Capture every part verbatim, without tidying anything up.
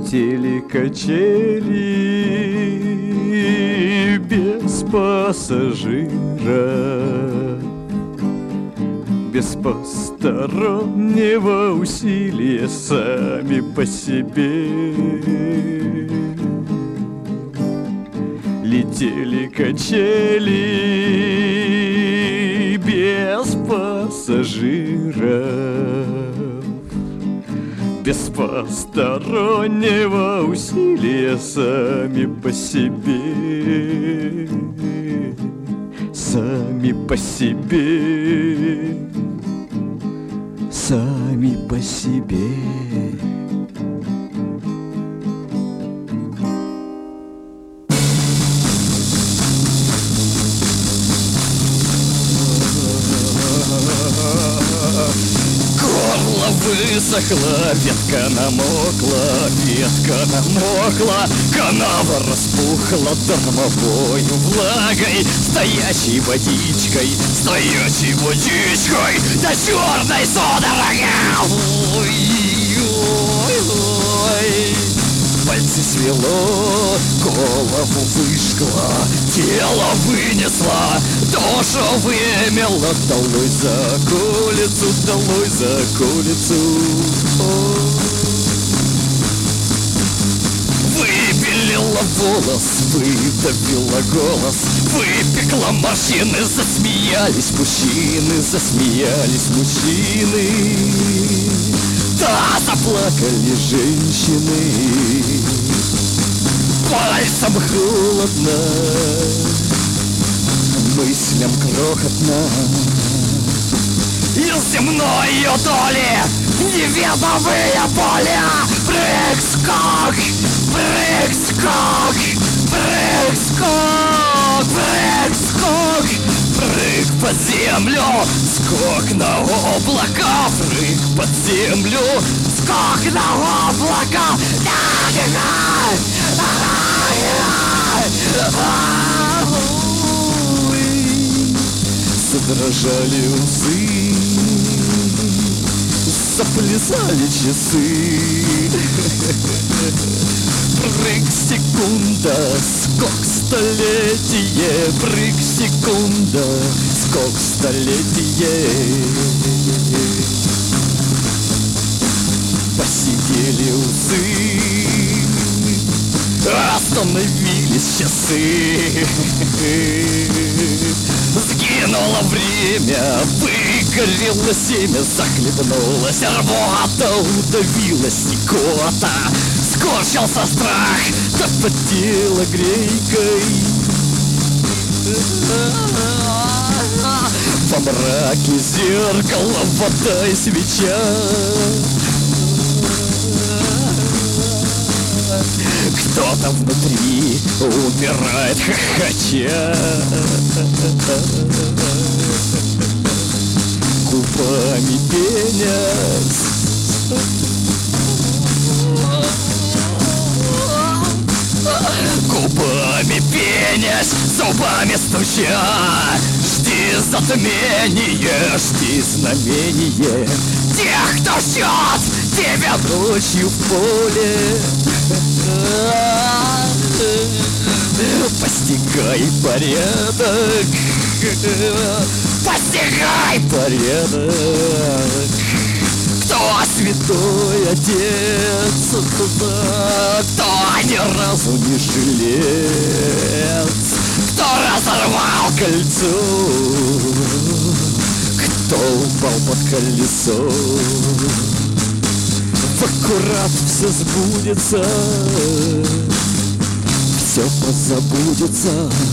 Летели качели без пассажира, без постороннего усилия, сами по себе. Летели качели без пассажиров, без постороннего усилия, сами по себе, сами по себе, сами по себе. Высохла, ветка намокла, ветка намокла, канава распухла дармовою влагой, стоячей водичкой, стоячей водичкой, да черной судорогой. Пальцы свело, голову выжгла, тело вынесла, душу вымела, долой за околицу, долой за околицу. Выпилила волос, выдавила голос, выпекла морщины, засмеялись мужчины, засмеялись мужчины. Да, заплакали женщины, пальцем холодно, мыслям крохотно. Из земной доли неведомые поля. Прыг-скок, прыг-скок, прыг-скок, прыг-скок. Прыг под землю, скок на облака. Прыг под землю, скок на облака. Задрожали усы, заплясали часы. Прыг секунда, скок столетие. Прыг секунда, скок столетие. Посидели усы, остановились часы. Сгинуло время, выгорело семя, захлебнулась рвота, удавилась икота. Скорчился страх, да потела грейкой. Во мраке зеркало, вода и свеча. Кто-то внутри умирает хохоча. Губами пенясь, губами пенясь, зубами стуча. Жди затмение, жди знамение тех, кто ждет тебя ночью в поле. Постигай порядок, постигай порядок. Кто святой отец, кто ни разу не жилец, кто разорвал кольцо, кто упал под колесо. В аккурат все сбудется, все позабудется,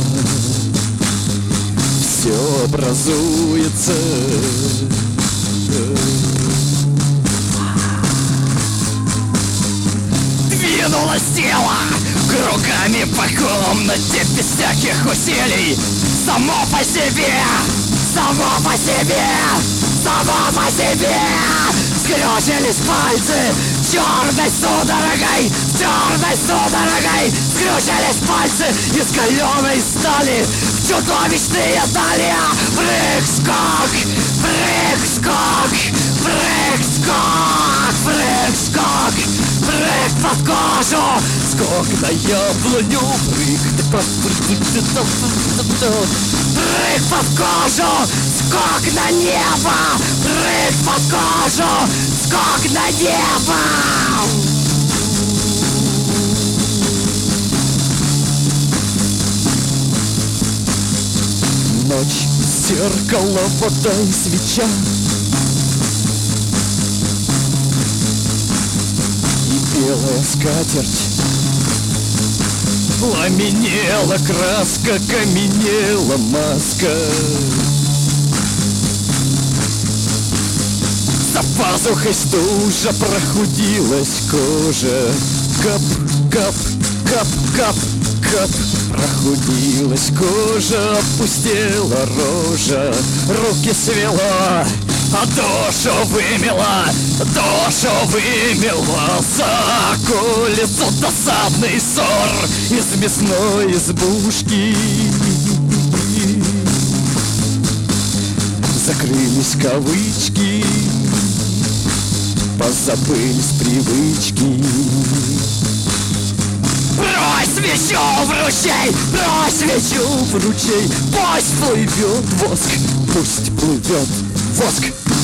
все образуется. Двинулось тело кругами по комнате без всяких усилий. Само по себе, само по себе, само по себе. Скрючились пальцы черной судорогой, черной судорогой. Скрючились пальцы из каленой стали в чудовищные дали. Прыг-скок, прыг-скок, прыг-скок, прыг-скок, прыг-скок. прыг под кожу, скок на яблоню, прыг, прыг под кожу, скок на небо, прыг под кожу, скок на небо. Ночь, зеркало, вода и свеча, и белая скатерть. Пламенела краска, каменела маска. За пазухой стужа, прохудилась кожа. Кап, кап, кап, кап, кап. Прохудилась кожа, опустела рожа. Руки свела, а душу вымела, душу вымела. За колесо досадный ссор из мясной избушки. Закрылись кавычки, позабылись привычки. Брось свечу в ручей, брось свечу в ручей. Пусть плывет воск, пусть плывет воск.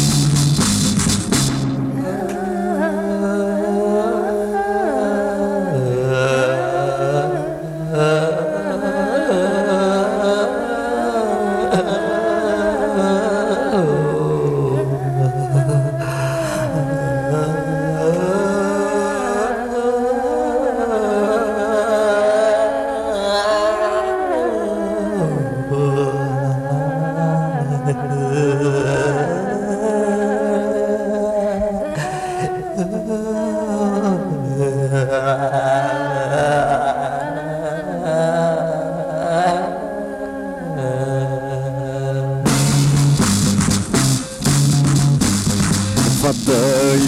Вода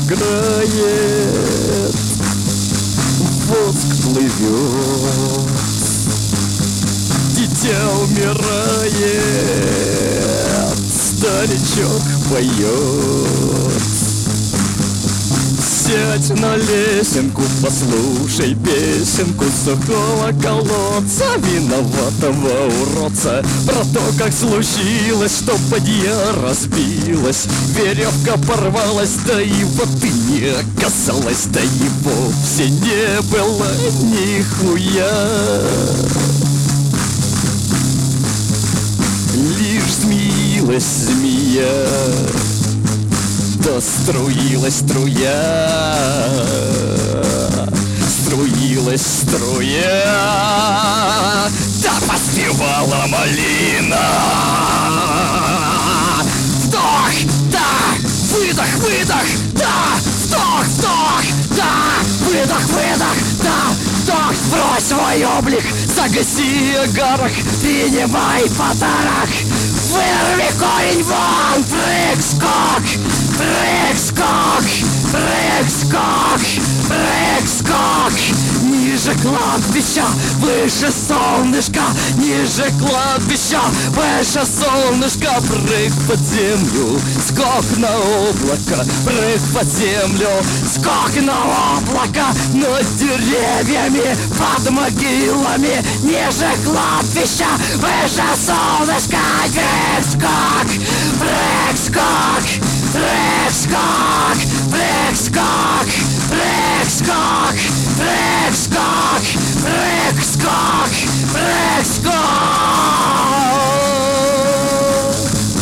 играет, воск плывет, дитя умирает, старичок поет. Сядь на лесенку, послушай песенку сухого колодца, виноватого уродца, про то, как случилось, что бадья разбилась, веревка порвалась, да и воды не оказалось, да и вовсе не было нихуя. Лишь змеилась змея, да струилась струя, струилась струя, да поспевала малина. Вдох, да, выдох, выдох, да, вдох, вдох, да, выдох, выдох, да, вдох. Брось свой облик, загаси огарок, принимай подарок. Вырви корень вон, прыг-скок, прыг-скок, прыг-скок, прыг-скок. Ниже кладбища, выше солнышка, ниже кладбища, выше солнышка. Прыг под землю, скок на облако, прыг под землю, скок на облако. Над деревьями, под могилами, ниже кладбища, выше солнышка. Прыг-скок, прыг-скок, прыг-скок, прыг-скок, прыг-скок, прыг-скок, прыг-скок, прыг-скок.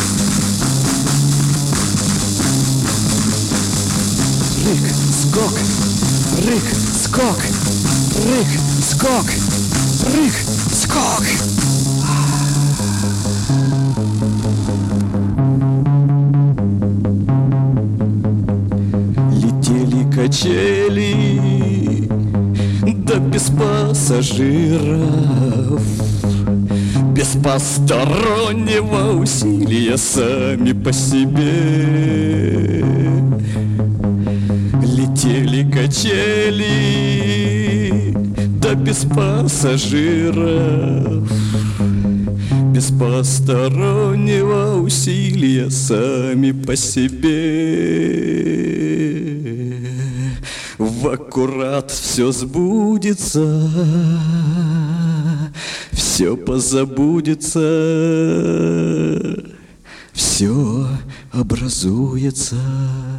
Прыг-скок, прыг-скок, прыг-скок, прыг-скок. Качели, да без пассажиров, без постороннего усилия, сами по себе. Летели качели, да без пассажиров, без постороннего усилия, сами по себе. в аккурат все сбудется, все позабудется, все образуется.